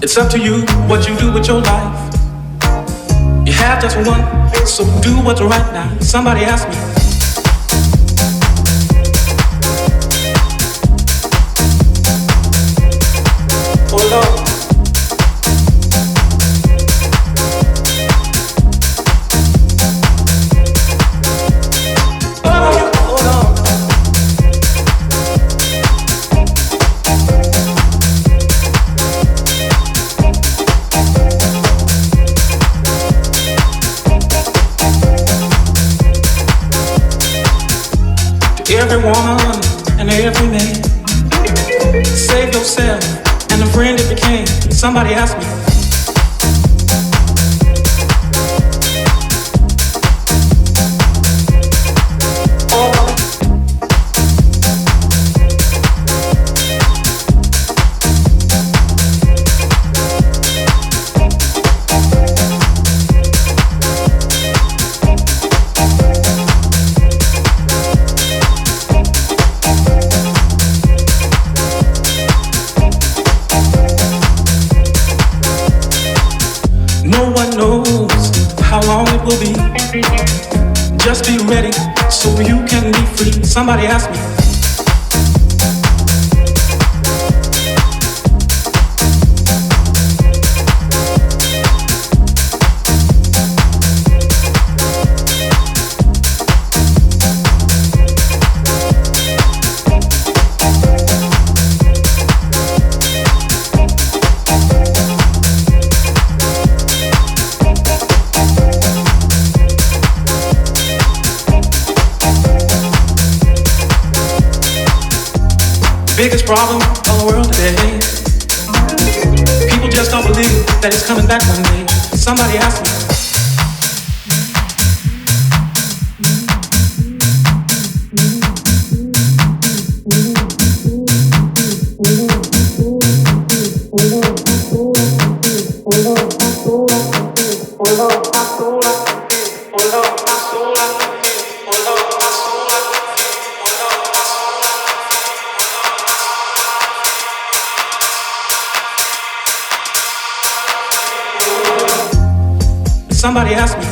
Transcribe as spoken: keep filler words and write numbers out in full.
It's up to you what you do with your life. You have just one, so do what's right now. Somebody asked me. Oh Lord. Every woman and every man, save yourself and a friend if you can. Somebody asked me. Will be. Just be ready so you can be free. Somebody asked me. Biggest problem of the world today. People just don't believe that it's coming back one day. Somebody asked me. Somebody asked me.